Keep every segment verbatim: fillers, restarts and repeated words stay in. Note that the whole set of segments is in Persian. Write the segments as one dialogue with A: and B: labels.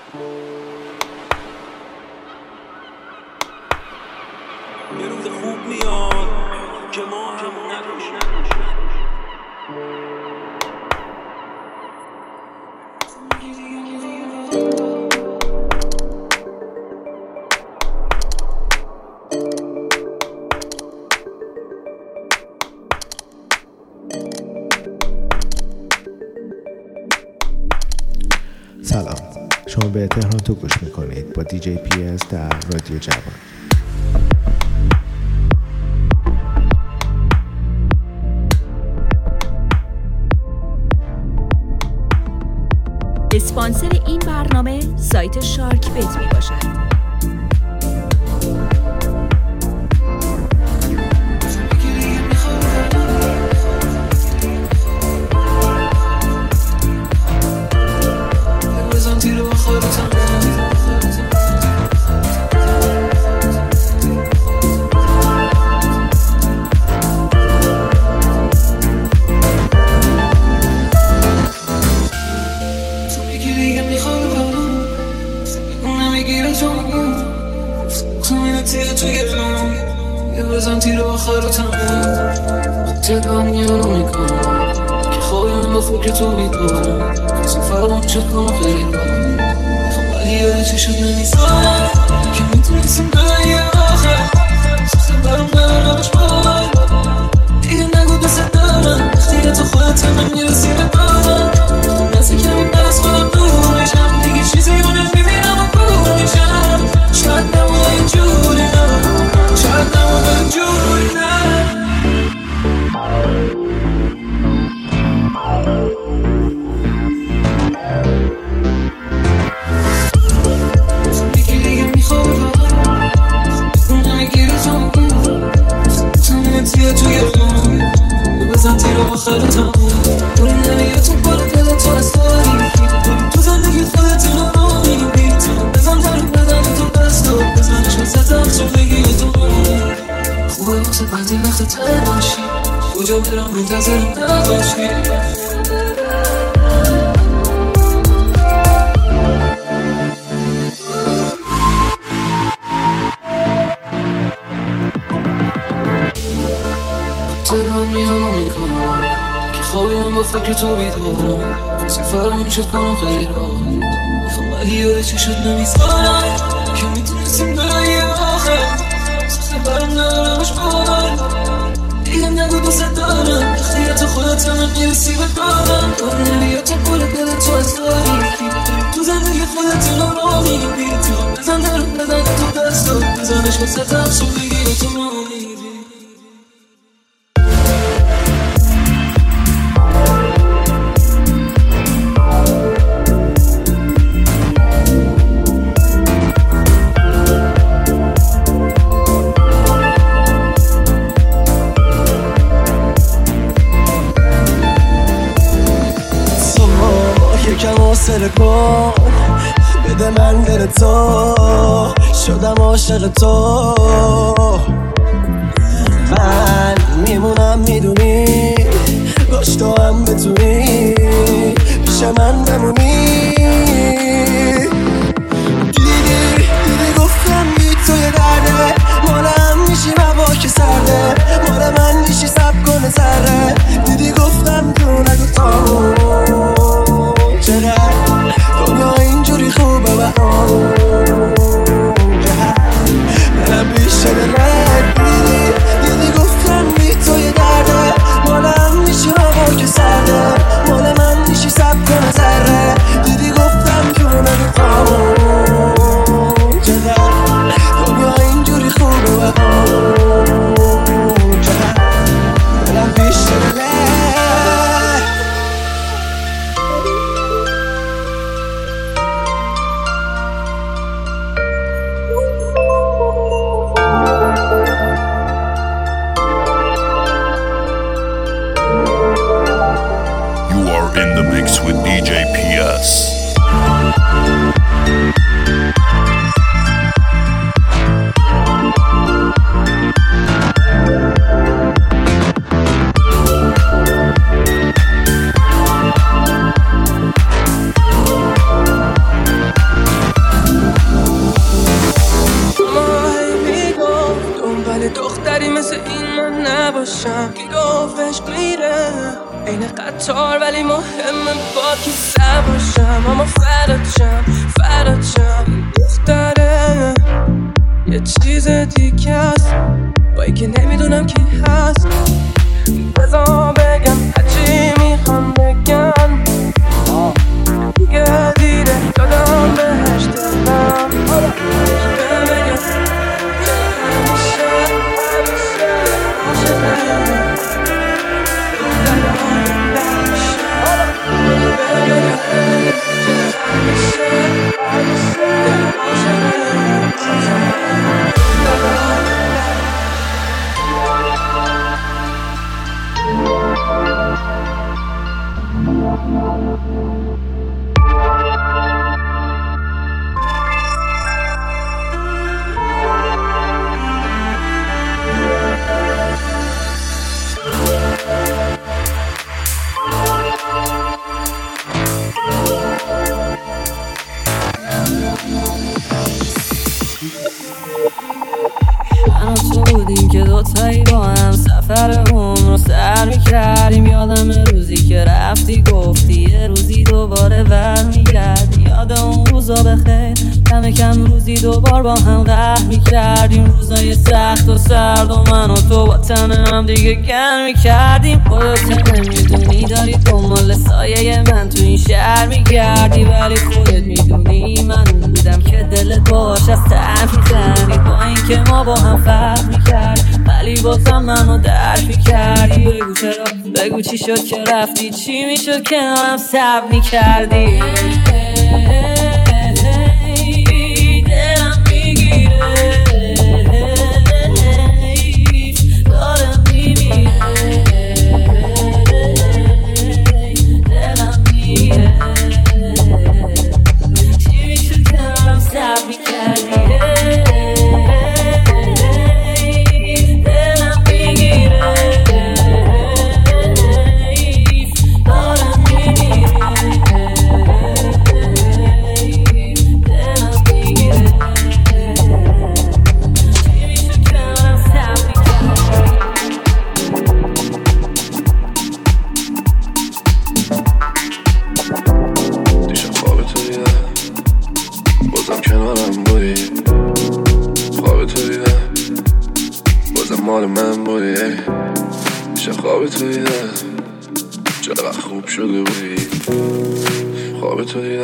A: یه روز خوب میاد که ما هم نداشتیم.
B: سلام، شما به تهران تو گوش میکنید با دی جی پی اس در رادیو جوان.
C: اسپانسر این برنامه سایت شارک بت می باشد.
D: که تو میدونم سفرم چه کنم خیلی کنم ولی یاد چه شد نمیزنم که میتونستیم به یه آخر سخته برم برمش باید دیگه نگو دوست دارم وقتی تو خودت همه میرسی به دارم نزدی کمی بس خودم دور میشم دیگه چیزی رو نمیبینم و بور میشم شاید نمو اینجوری نه شاید نمو اینجوری نه توی خون بزن تیر و خلطم دوری نمیگه تو بالا دل تو از تاریکی تو زندگی خودت رو میبی بزن در بدن تو دست و بزنش وزدم تو بگی تو خوبه واسه بعدی وقت تنشی کجا برم منتظرم نباشی تهران میام و میکنم که خوابیم با فکر تو بیدارم سفرم شد کنم خیلی راه میخوام ولی یاد چه شد نمیزنم که میتونستیم برای یه آخر سخته برم ندارمش باید دیگه نگو دوست دارم وقتی تو خودت همه میرسی به کارم داره نمیاد تو پول دل تو از تاریکی تو زندگی خودت رو میبی تو بزن در بدن تو دست و بزنش واسه تفصو بگی تو رو میبی
E: یکم حوصله کن بده من دل تو شدم عاشق تو من میمونم میدونی باش تو هم بتونی پیش من بمونی دیدی دیدی گفتم بی تو یه درده مالم میشی هوا که سرده مال من میشی سب کنه سره دیدی گفتم تو نگو تامون چقدر دنیا اینجوری خوبه و دلم بیشه دلت دیدی دیدی گفتم بی تو یه درده مالم میشی هوا که سرده مال من میشی سب کنه ذره دیدی گفتم که نگو تامون چقدر دنیا اینجوری خوبه و چقدر دلم بیشه دلت
F: In the mix with D J P S.
D: کار ولی مهمه با کی سر باشم اما فرداتشم فرداتشم دختره یه چیز دیگه است با ای که نمیدونم کی هست بذار بگم هرچی میخوام بگم دیگه دیره دادم بهش دلم بگم همیشه همیشه عاشقم دوتایی با هم سفر عمر رو سر میکردیم یادم روزی که رفتی گفتی یه روزی دوباره ور میگردی یاد اون روزا بخیر کم کم روزی دوبار با هم قهر میکردیم روزای سخت و سرد و من و تو با تن هم دیگه گرم میکردیم خودت نمیدونی داری دنبال سایه من تو این شهر میگردی ولی خودت میدونی من اون بودم که دلت باش از طرف میزنی با این که ما با هم فرق میکرد ولی بازم منو درک میکردی بگو چرا بگو چی شد که رفتی چی میشد کنارم صبر میکردی دلم میگیره دارم میمیره دلم میگیره چی میشد کنارم صبر میکردی
G: مال من بودی میشه خواب تو دیدم چقدر خوب شده بودی خواب تو دیدم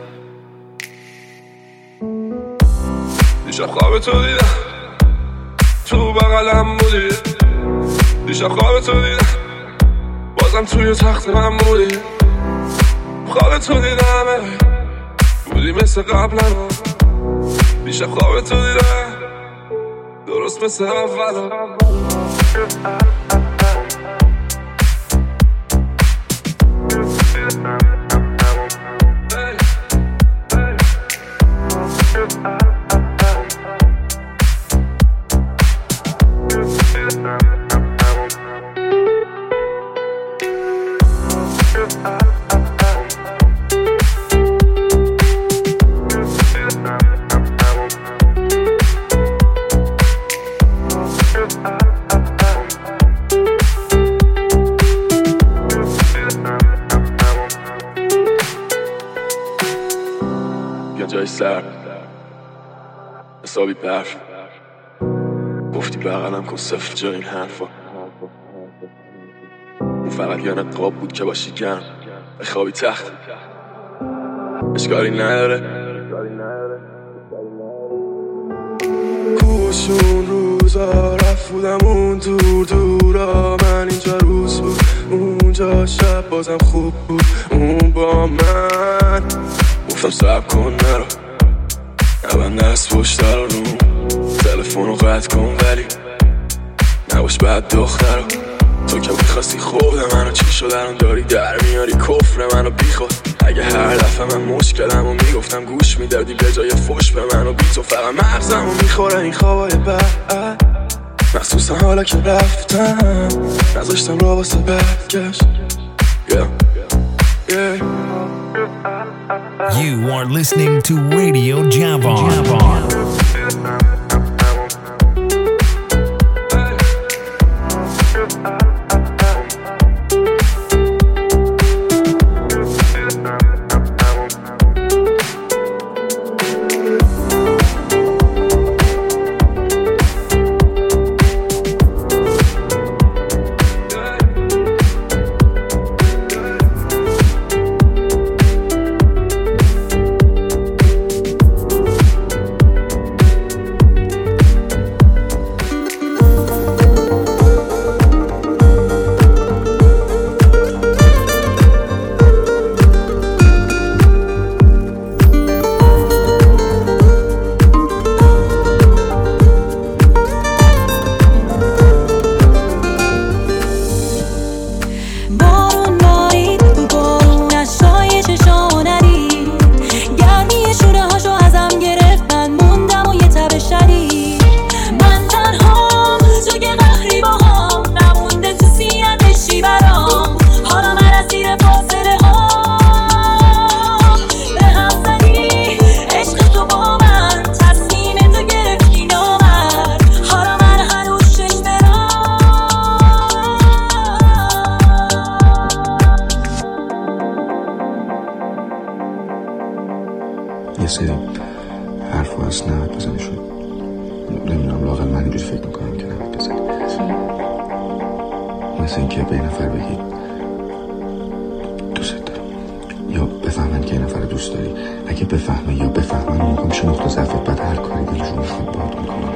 G: دیشب خواب تو دیدم تو بغلم بودی دیشب خواب تو دیدم بازم توی تخت من بودی خواب تو دیدم بودی مثل قبلم دیشب خواب تو دیدم درست مثل اولم جای سر حسابی برف گفتی بغلم کن صفر جای این حرفا اون فقط یه نقاب بود که باشی گرم بخوابی تخت اشکالی نداره کوشون روزا رفت بودم اون دور دورا من اینجا روز بود اونجا شب بازم خوب بود اون با من گفتم صبر کن نرو نبند دست پشت رو تلفن رو قطع کن ولی نباش بد دختر تو که میخواستی خود منو چی شد الان داری در میاری کفر منو بی خود اگه هر دفعه من مشکلم و میگفتم گوش میدادی به جای فش به منو بی تو فقط مغزم و میخوره این خوابای بد مخصوصا حالا که رفتم نذاشتم را واسه برگشت yeah. yeah.
F: You are listening to Radio Javan. Javan.
H: سری حرف و از نمید بزنی شد. نمیدونم لاغل من اینجوری فکر میکنم که نمید بزنی. مثل این که به این نفر بگی دوست دارم یا بفهمن که این نفر دوست داری. اگه بفهمن یا بفهمن اون موقع میشه نقطه ضعفت، بعد هر کاری دلشون میخواد باهات میکنم.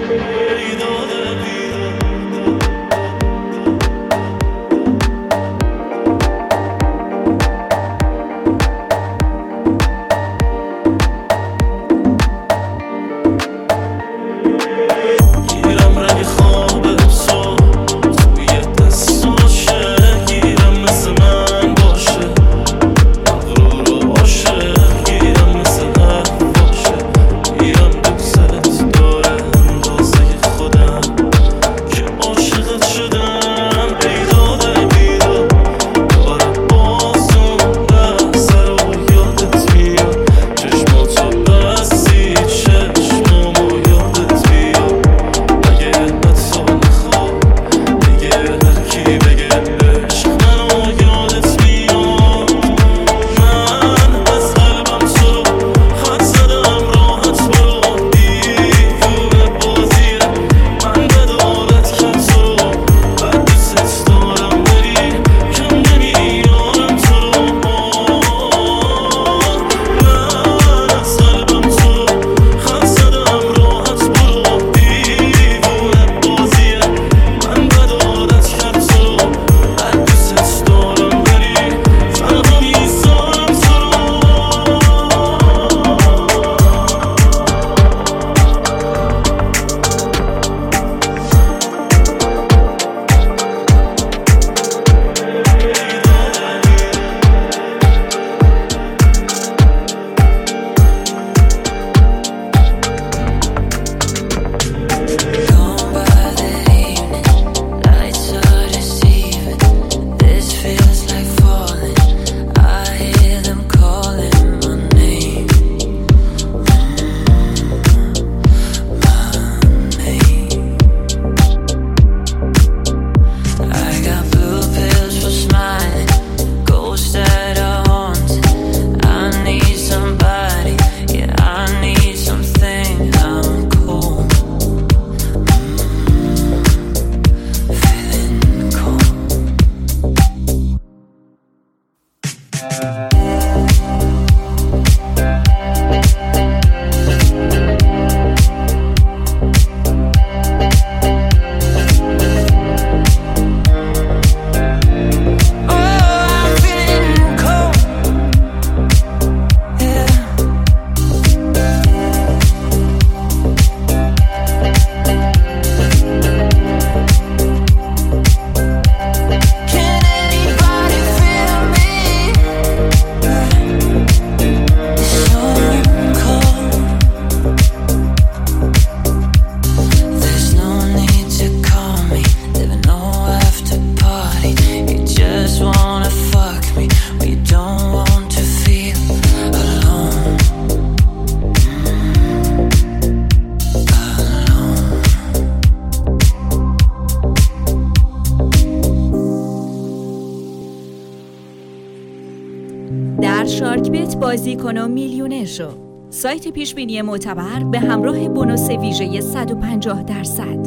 C: شارکبت بازی کن و میلیونر شو. سایت پیشبینی معتبر به همراه بونوس ویژه صد و پنجاه درصد.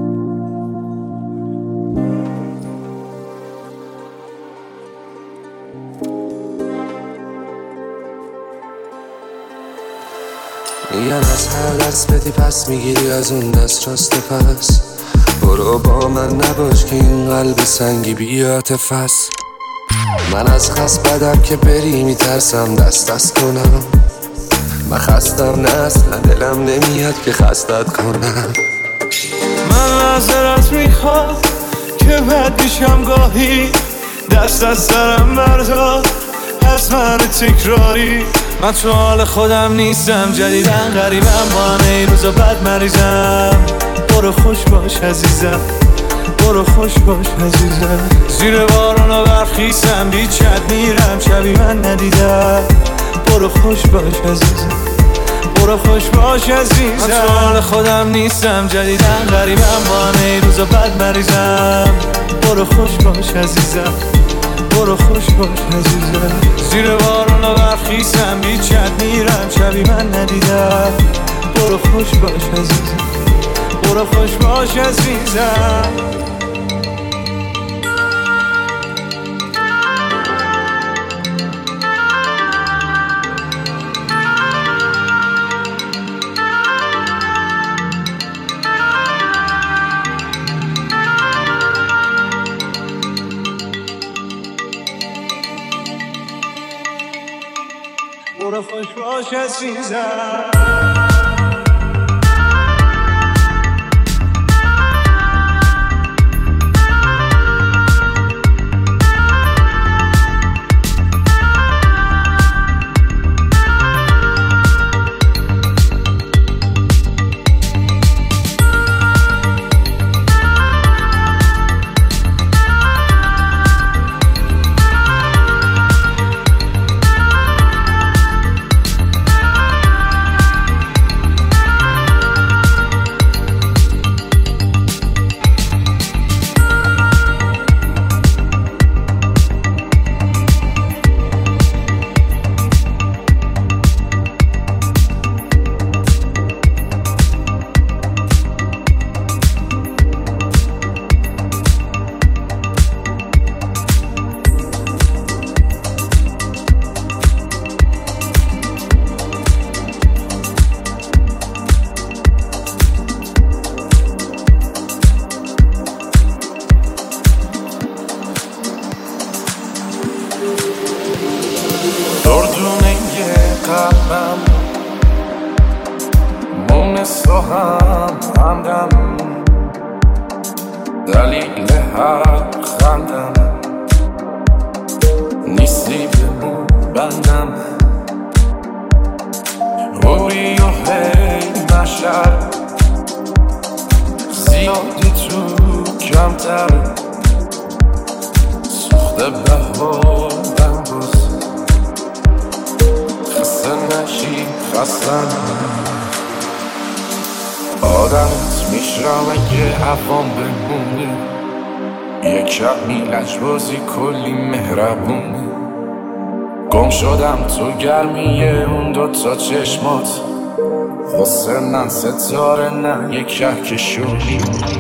E: میگن از هر دست بدی پس میگیری از اون دست راست پس. برو با من نباش که این قلب سنگی بیاتف است. من از خست بدم که بری میترسم دست دست کنم. من خستم نه اصلا دلم نمیاد که خستت کنم.
I: من نظرت میخواد که بد میشم گاهی. دست از سرم بردار از من تکراری. من تو حال خودم نیستم جدیدن غریبم با همه روزا بد مریضم. برو خوش باش عزیزم برو خوش باش عزیزم. زیر بارون و برخیستم بیچت میرم شبی من ندیدم. برو خوش باش عزیزم برو خوش باش عزیزم. من تو حال خودم نیستم جدیدن غریبم با همه روزا بد مریضم. برو خوش باش عزیزم برو خوش باش عزیزم. زیر بارون و برخیزم بی چت میرم شبی من ندیدم. برو خوش باش عزیزم، برو خوش باش عزیزم. برو خوش باش عزیزم. دردونه قلبم مونس تو هم همدم، دلیل هر خندم نیستی بمون بندم. روی و هی بشر زیادی تو کمتر، سخته بهارم بس خسته نشی خستم. آدمت میشرم اگه هوام بمونه، یک شب میلج بازی کلی مهربونه. گم شدم تو گرمیه اون دوتا چشمات، حسنن ستاره نه یک کهکشونی.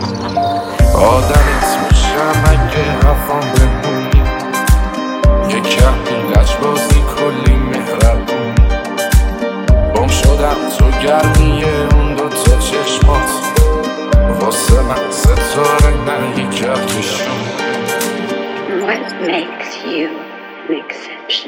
I: آدمت میشرم اگه هوام بمونه، یک شب میلج بازی کلی مهربونه. گم شدم تو گرمیه اون دوتا چشمات، واسه من ستاره نه یک کهکشون.
J: What makes you an exception?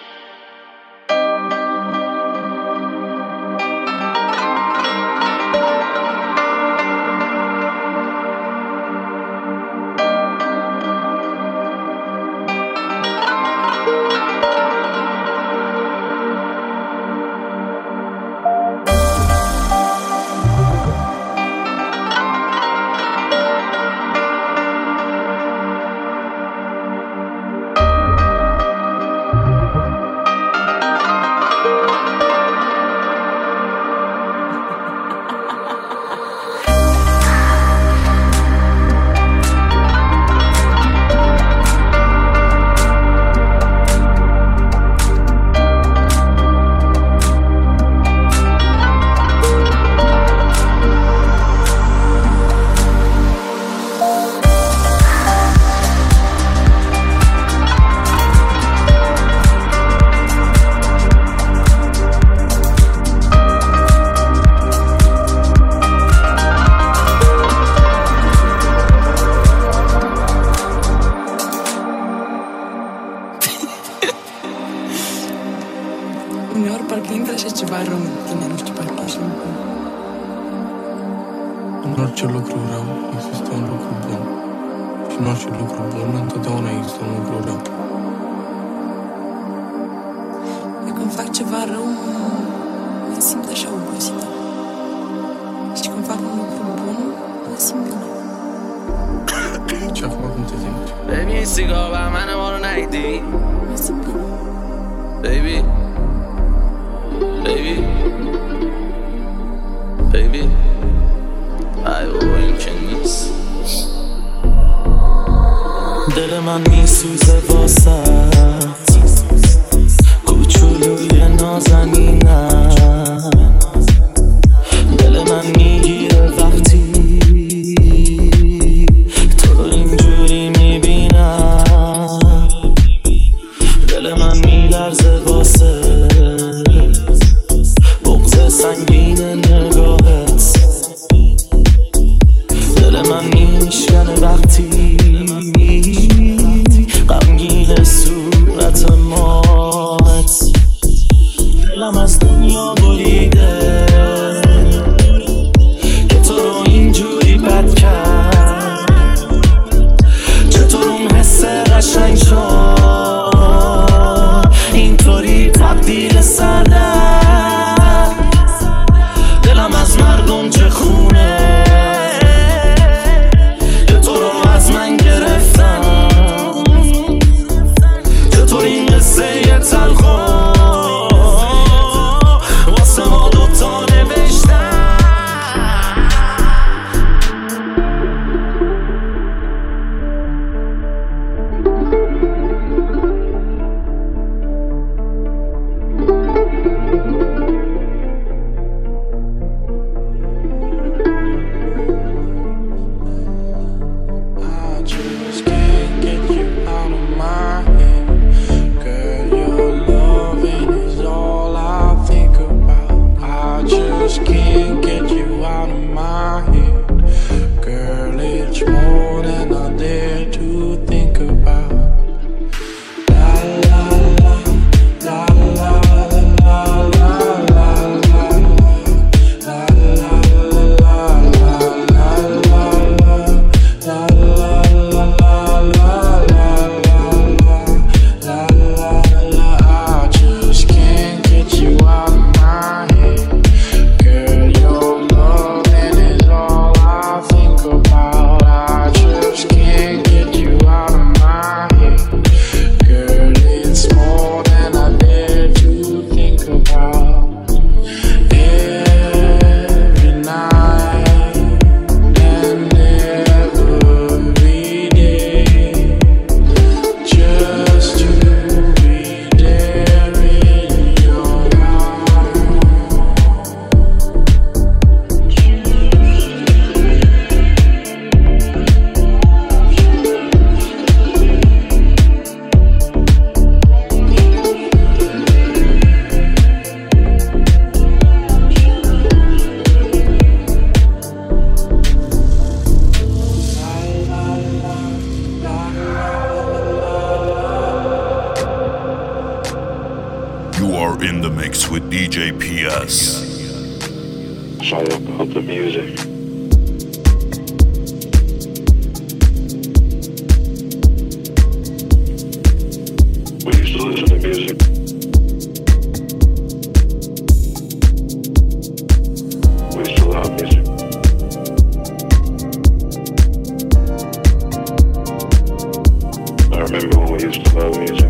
K: Uneori parcă intră așa ceva rău în tine, nu știu, parcă așa.
L: În orice lucru rău există un lucru bun. Și în orice lucru bun întotdeauna există un lucru rău.
K: Eu când fac ceva rău, mă simt așa obosită. Și când fac un lucru bun, mă simt bine.
L: Ce acum cum te simți?
M: Baby, sigova, منو ما رو ندیدی.
K: Mă simt bine.
M: Baby, baby, baby, ای بابا این که نیست.
N: دل من میسوزه واسه کوچولو نازنینم دل من میگیره وقتی تو رو اینجوری میبینم دل من میلرزه واسه بغض سنگین نگاهت دل من میشکنه وقتی غمگین صورت مات دلم از دنیا بریده که تو رو اینجوری بد کرد چطور اون حس قشنگ شد اینطوری تبدیل سرده دلم از مردم چه خونه که تو رو از من گرفتم چطور این قصه یه تلخون واسه ما دوتا نوشتم
F: You are in the mix with D J P S.
H: Sorry about the music. We used to listen to music. We used to love music. I remember when we used to love music.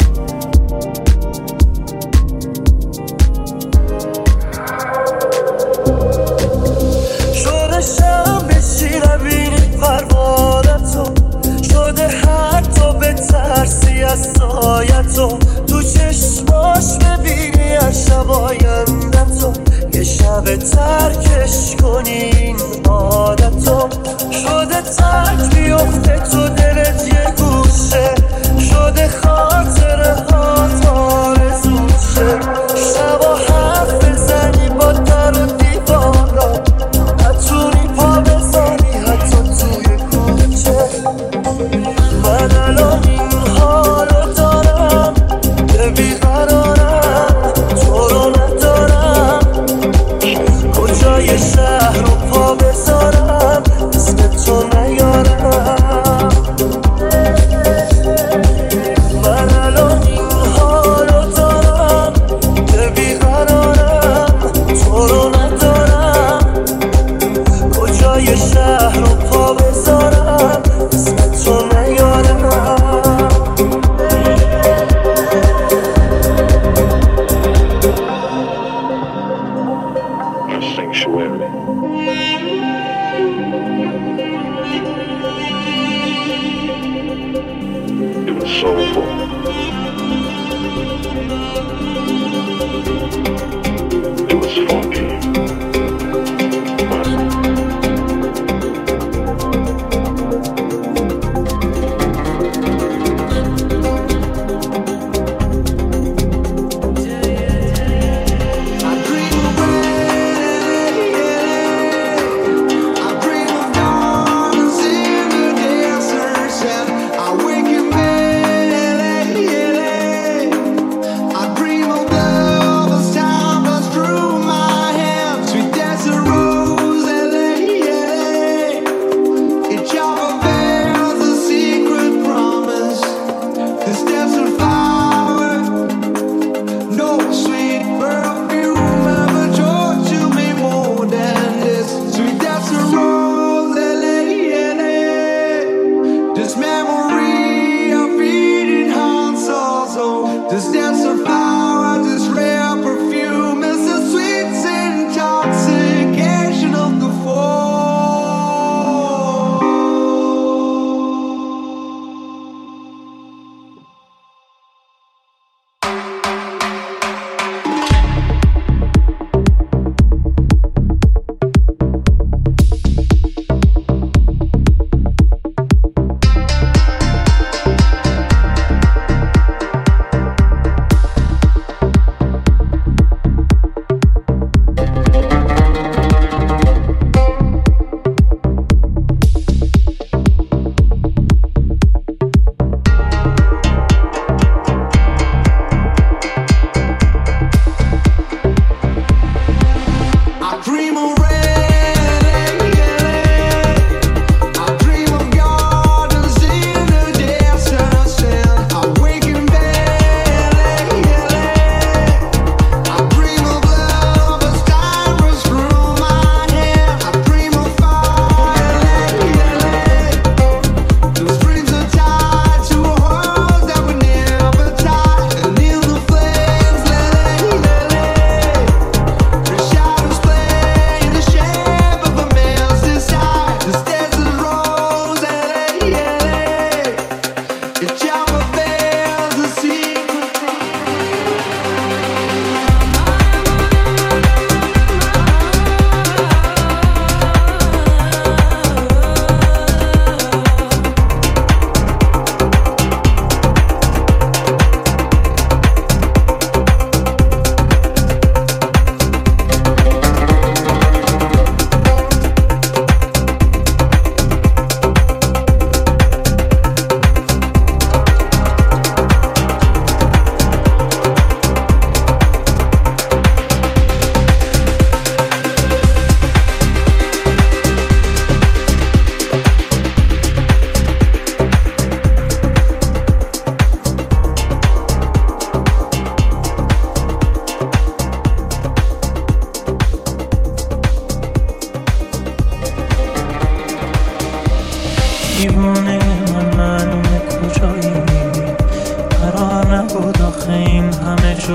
E: سایتو تو چشماش ببینی از شب آیندتو یه شب ترکش کنی این عادتو شده ترک بیفته تو دلت یه گوشه شده خاطره ها آرزوت شه شبا حرف بزنی با در و دیوارا نتونی پا بزنی حتی توی کوچه من الان این حالو دارم که بیقرارم تو رو ندارم کجای شهر رو پا بذارم اسم تو نیارم من الان این حالو دارم که بیقرارم تو رو ندارم کجای شهر رو پا بذارم اسم تو نیارم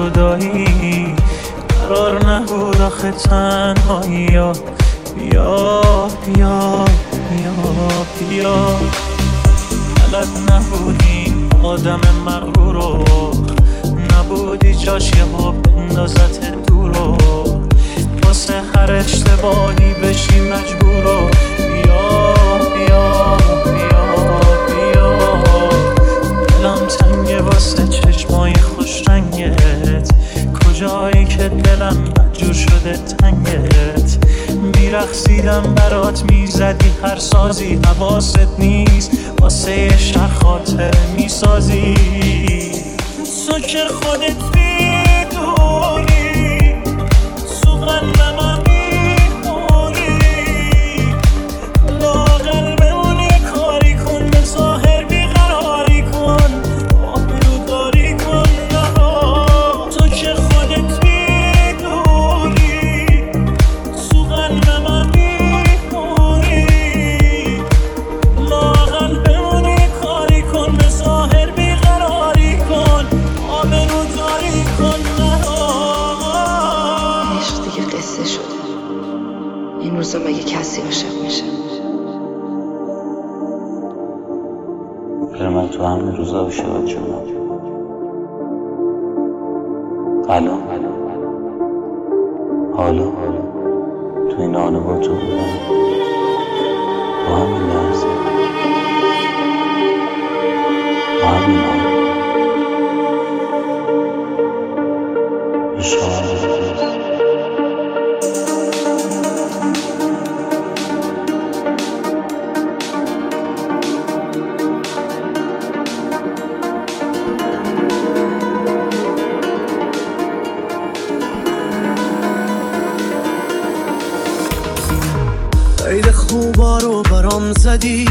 I: جدایی قرار نبود آخه تنهایی یا بیا بیا بیا بیا بلد نبودیم آدم مغرور رو نبودی جاش یه ها بندازت دور رو واسه هر اشتباهی بشی مجبور رو بیا بیا بیا بیا دلم تنگه واسه چشمای خوش رنگت کجایی که دلم بدجور شده تنگت میرقصیدم برات میزدی هر سازی حواست نیست واسه یه شهر خاطر میسازی تو که خودت میدونی تو قلبم هم میمونی لاغر بمونی کاری کن به ظاهر بیقراری کن آبرو داری کن نها تو که خودت میدونی تو قلبم هم میمونی لاغر بمونی کاری کن به ظاهر بیقراری کن آبرو داری کن نها
K: عشق دیگه قصه شده این روزا مگه کسی عاشق میشه
M: برای من تو همین روزا عاشقت شدم الان حالا تو این آنه با تو بودم با همین لحظه با همین آنه عشق هم بودست
E: عید خوبا رو برام زدی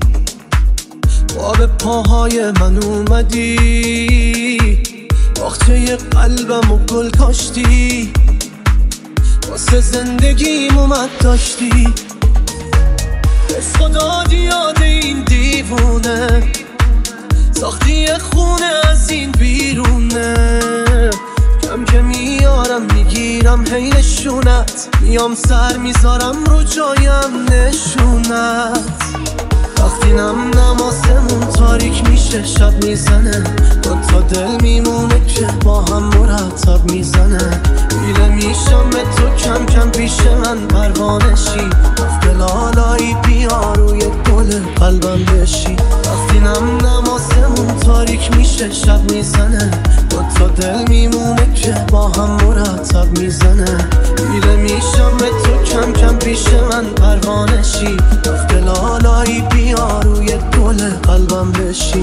E: با به پاهای من اومدی باخته ی قلبم و گل کاشتی واسه زندگیم اومد داشتی بس خدا دیاد این دیوونه ساختی خونه از این بیرونه کم که میارم میگیرم هی نشونت میام سر میذارم رو جایم نشونت وقتی نم نماسمون تاریک میشه شب میزنه دو تا دل میمونه که با هم مرتب میزنه میله میشم به تو کم کم پیش من پروانه شی افدلالایی بیا روی گل قلبم بشی وقتی نم نماسمون تاریک میشه شب میزنه دو تا دل میمونه که با هم مرتب میزنه میله میشم به تو کم کم پیش من پروانه شی افدلالایی بیا روی گل قلبم بشی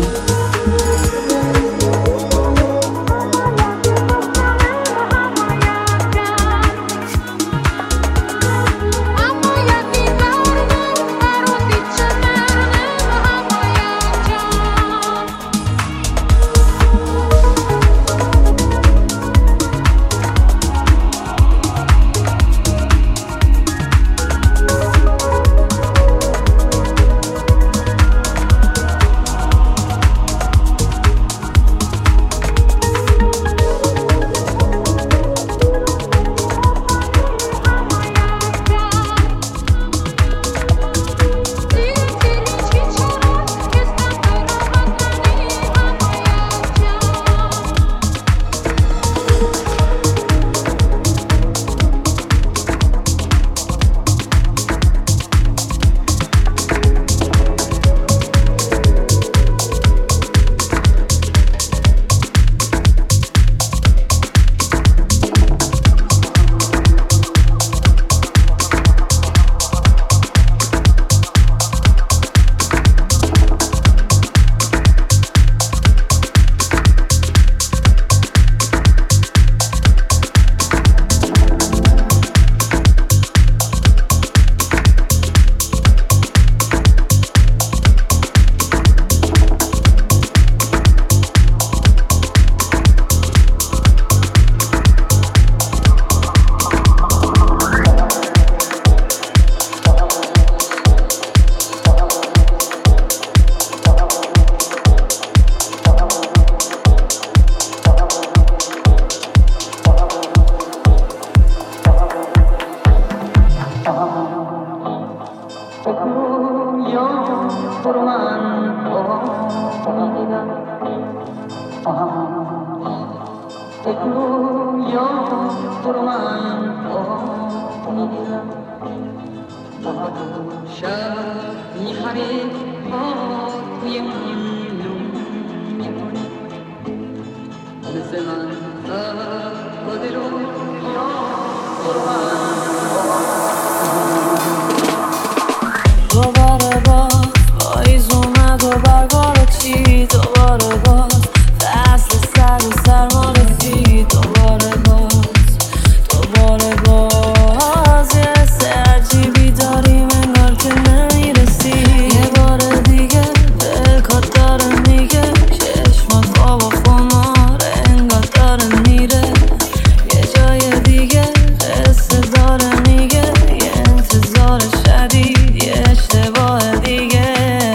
O: دوباره باز پاییز اومد و برگا رو چید، دوباره باز فصل سر و سرما رسید، دوباره باز دوباره باز یه حس عجیبی داریم انگار که نمیرسی. یه بار دیگه دلکات داره میگه چشمات خواب و خماره انگار داره میره یه جای دیگه، قصه داره میگه یه انتظار شدید یه اشتباه دیگه.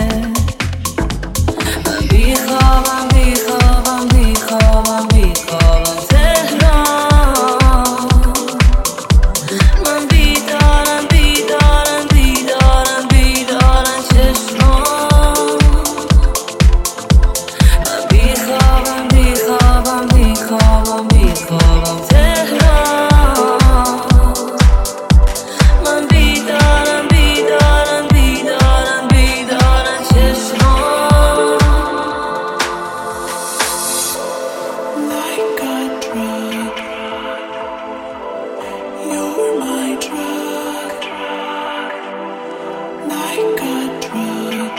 O: من بیخوابم بیخوابم بیخوابم بیخوابم تهران، من بیدارم بیدارم بیدارم بیدارم چشمان. من بیخوابم بیخوابم بیخوابم بیخوابم تهران، من بیدارم بیدارم بیدارم بیدارم چشمان. Like a drug, you're my drug. Like a drug,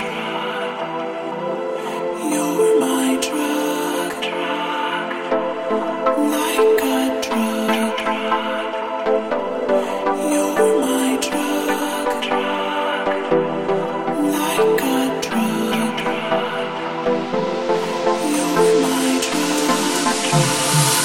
O: you're my drug. Like a drug, you're my drug. Like a drug, you're my drug.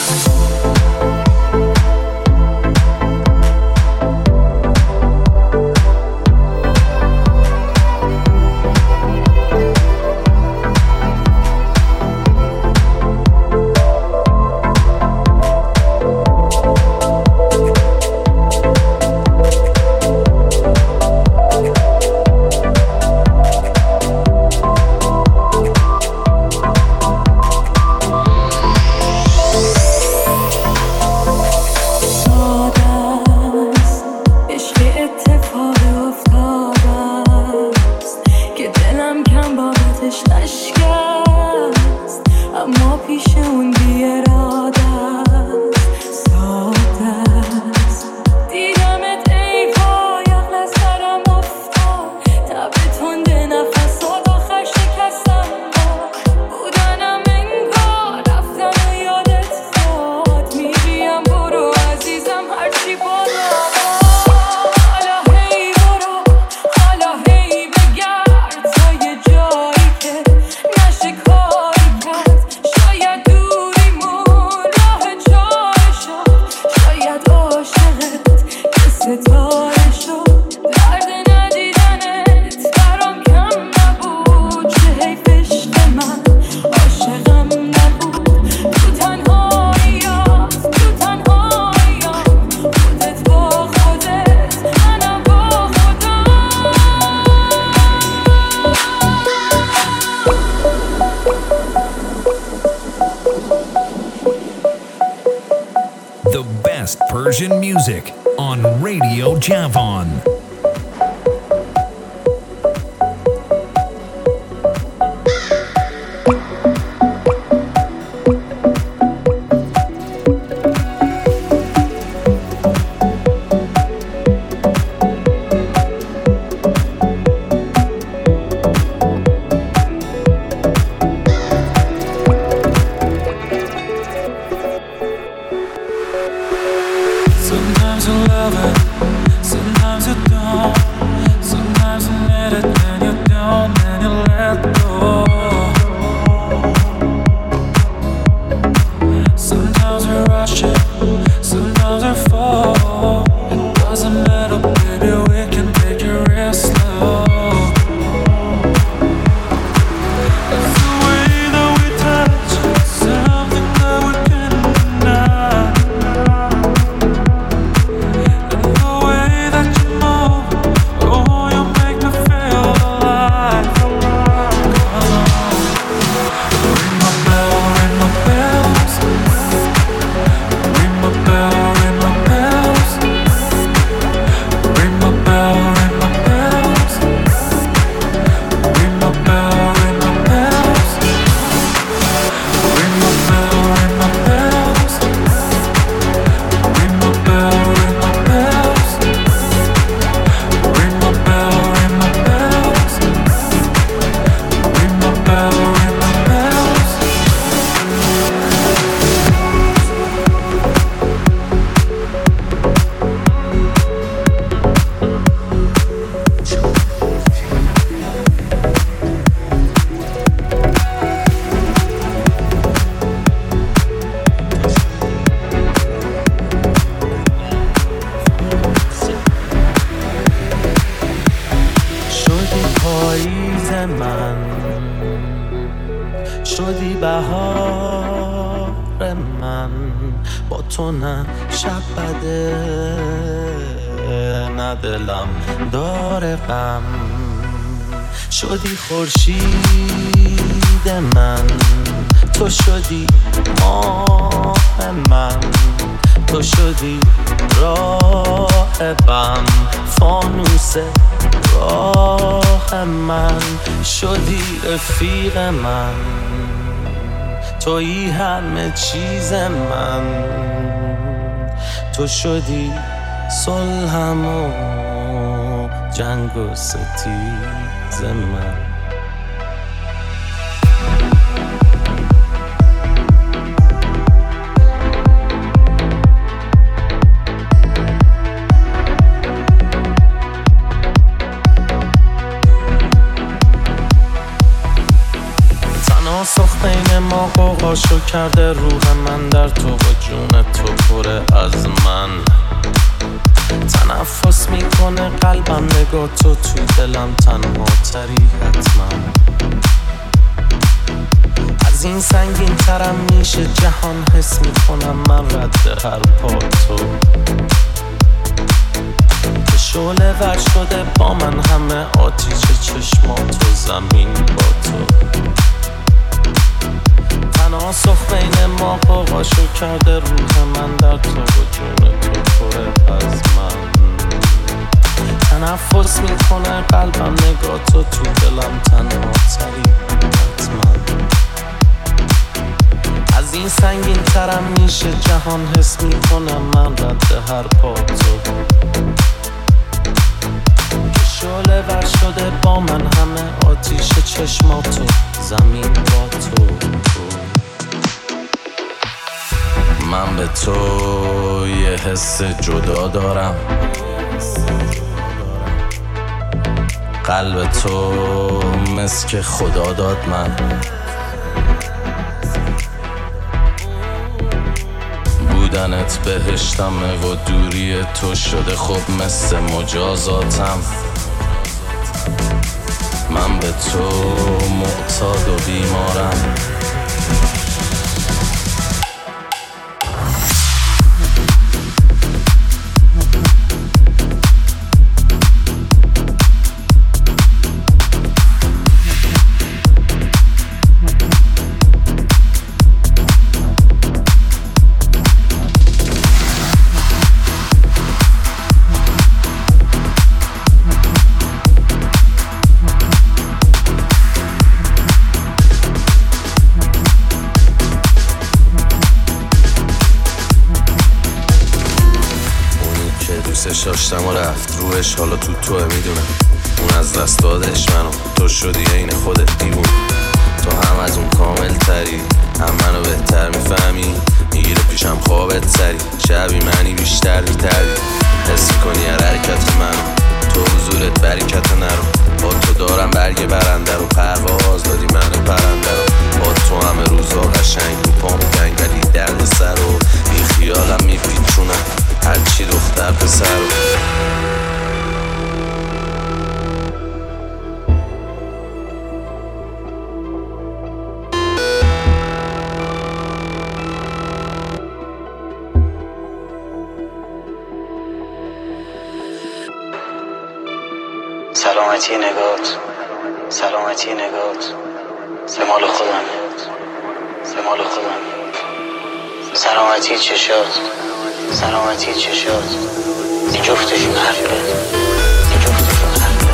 P: The best Persian music on Radio Javan.
N: Sometimes I love it, sometimes I don't. Sometimes I need it, then you don't, then you let go. Sometimes we rush it, sometimes we fall. It doesn't matter, baby, we can take it real slow. It's the way that we touch, something that we can't deny.
Q: با تو نه شب بده نه دلم داره غم شدی خورشید من تو شدی ماه من تو شدی راهبم فانوس راه من شدی رفیق من تویی همه چیز من تو شدی صلحم و جنگ و ستیز من تناسخ بین ما قوقاشو کرده روح من در تو و جون تو پره از من تنفس میکنه قلبم نگاه تو تو دلم تنها تری حتما از این سنگین ترم میشه جهان حس میکنم من رد هر پا تو که شعله ور شده با من همه آتیش چشمات و زمین با تو تناسخ بین ما قوقاشو کرده روح من در تو و جون تو پره از من تنفس میکنه قلبم نگاه تو تو دلم تنها تری حتما از این سنگین ترم میشه جهان حس میکنم من رد هر پا تو که شعله ور شده با من همه آتیش چشماتو زمین با تو من به تو یه حس جدا دارم قلب تو مثل که خدا داد من بودنت بهشتمه و دوری تو شده خب مثل مجازاتم من به تو معتاد و بیمارم داشتم و رفت روش حالا تو توه میدونم اون از دست دادش منو تو شدی عین خودت دیوون تو هم از اون کامل تری هم منو بهتر میفهمی میگیره پیشم خوابت سری شبی منی بیشتر بیتری حس میکنی هر حرکت منو تو حضورت برکت نرو با تو دارم برگ برنده رو پرواز دادی منو پرنده رو با تو همه روزا قشنگ رو پام جنگ ولی درد سر رو این خیالم میپیچونم هرچی دختر پسر رو
M: سلامتی نگات سلامتی نگات سمال خودم سمال خودم سلامتی چشات سلامتی چشات این جفتشون حرفه این جفتشون حرفه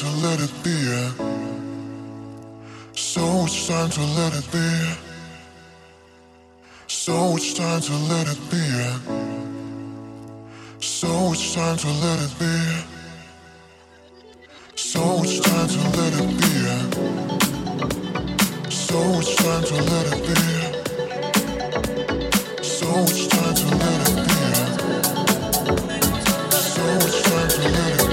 R: to let it be. So much time to let it be. So much time to let it be. So much time to let it be. So much time to let it be. So much time to let it be. So much time to let it be. So much time to let it be.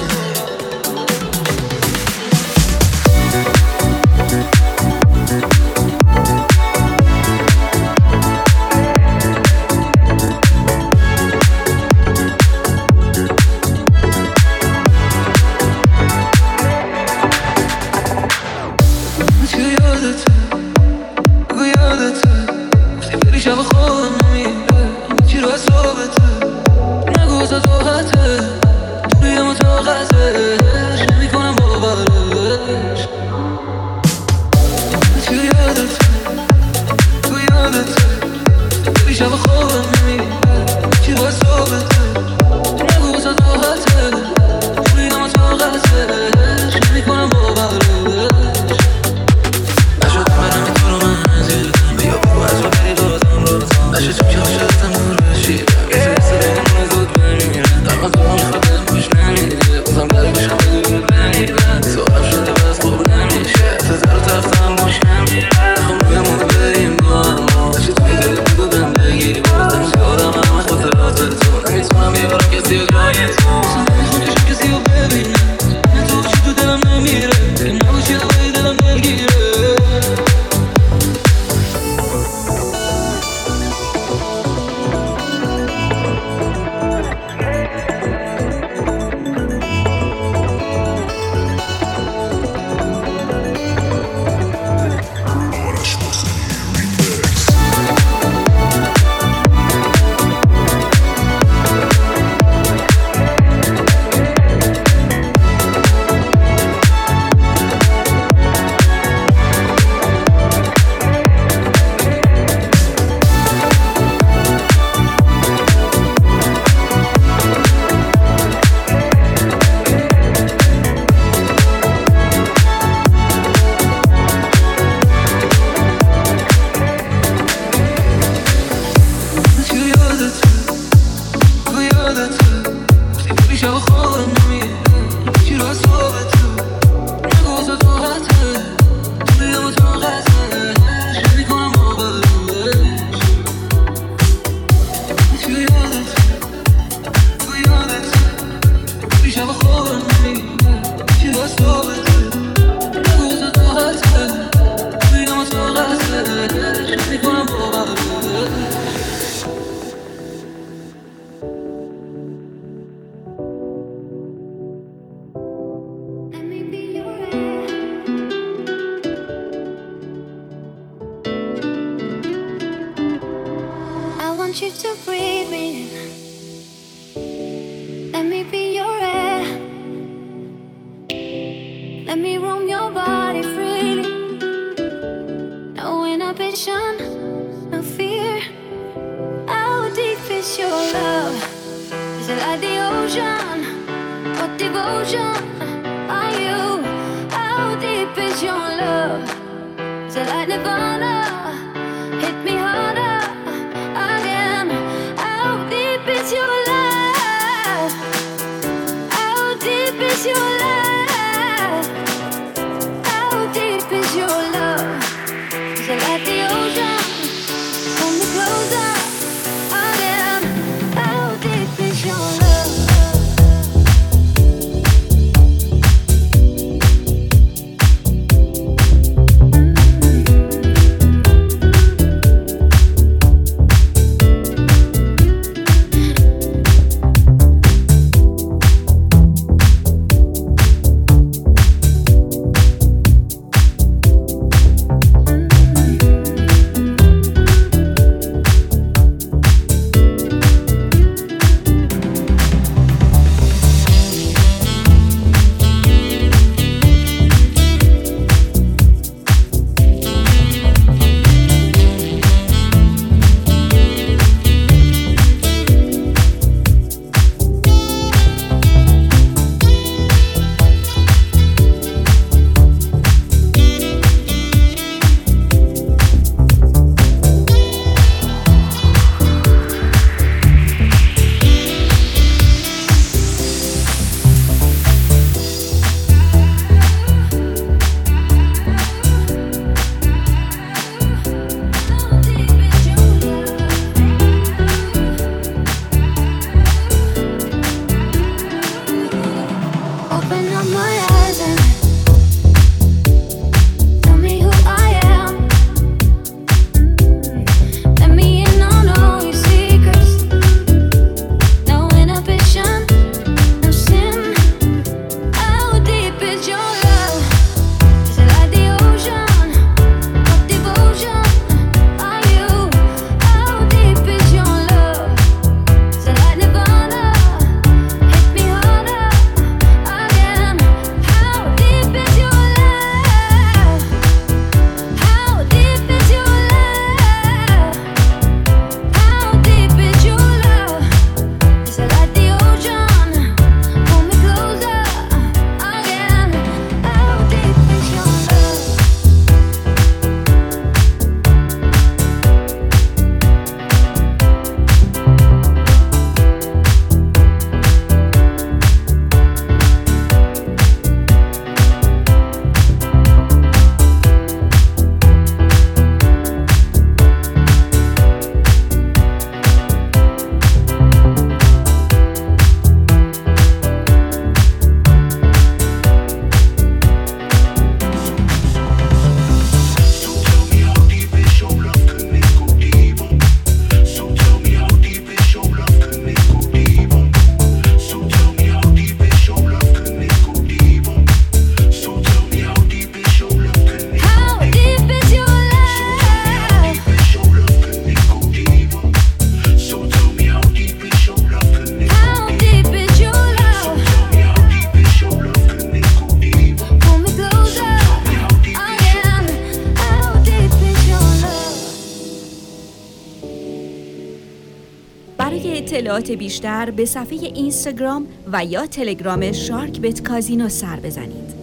C: اطلاعات بیشتر به صفحه اینستاگرام و یا تلگرام شارک بت کازینو سر بزنید.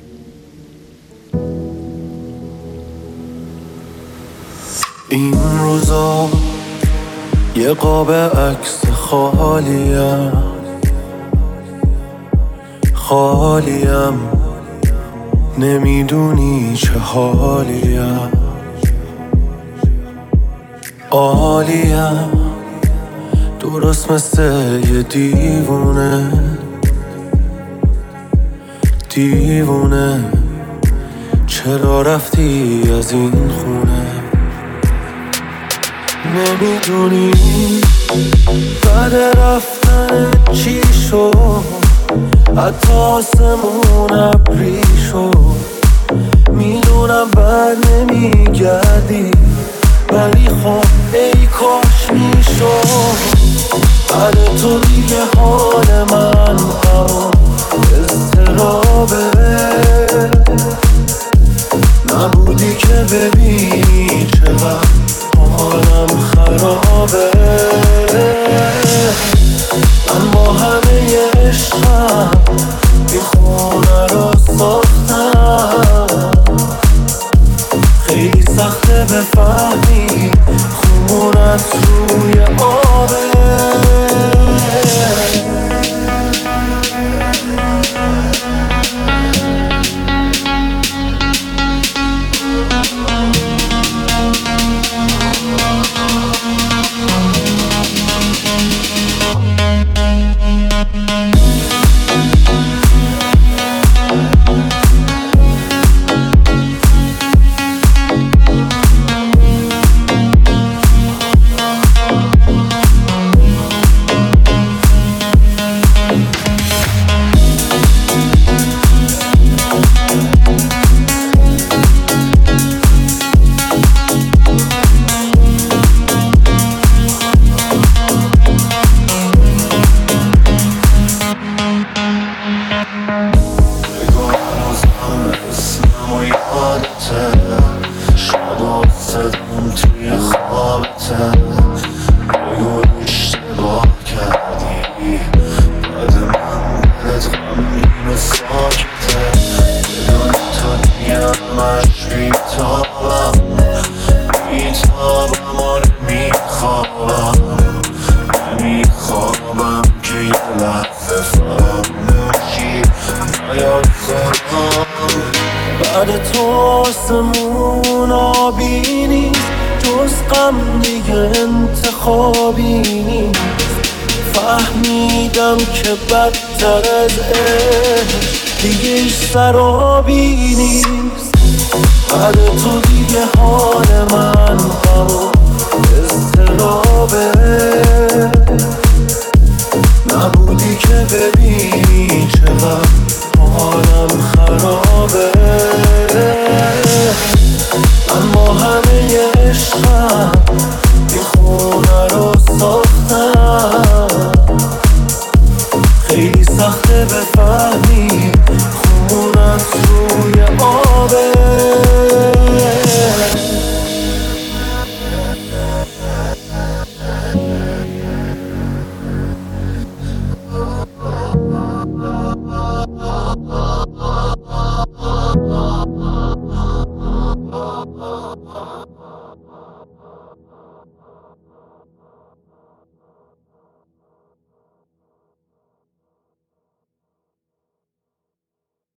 I: این روزا یه قاب عکس خالیم خالیم نمیدونی چه حالیم عالیم درست مثل یه دیوونه دیوونه چرا رفتی از این خونه نمیدونی بعد رفتن چی شد حتی آسمون ابری شد میدونم بعد نمیگردی ولی خب ای کاش میشد بعد تو دیگه حال من هم اضطرابه نبودی که ببینی چقدر حالم خرابه من با همه عشقم این خونه رو ساختم خیلی سخته بفهمی خونت روی آبه بعد تو آسمون آبی نیست جز غم دیگه انتخابی نیست فهمیدم که بدتر از عشق دیگه ایش سرابی نیست بعد تو دیگه حال من هم اضطرابه نبودی که ببینی چقدر حالم خرابه اما همه عشقم این خونه رو ساختم خیلی سخته بفهمی خونت روی آبه Oh,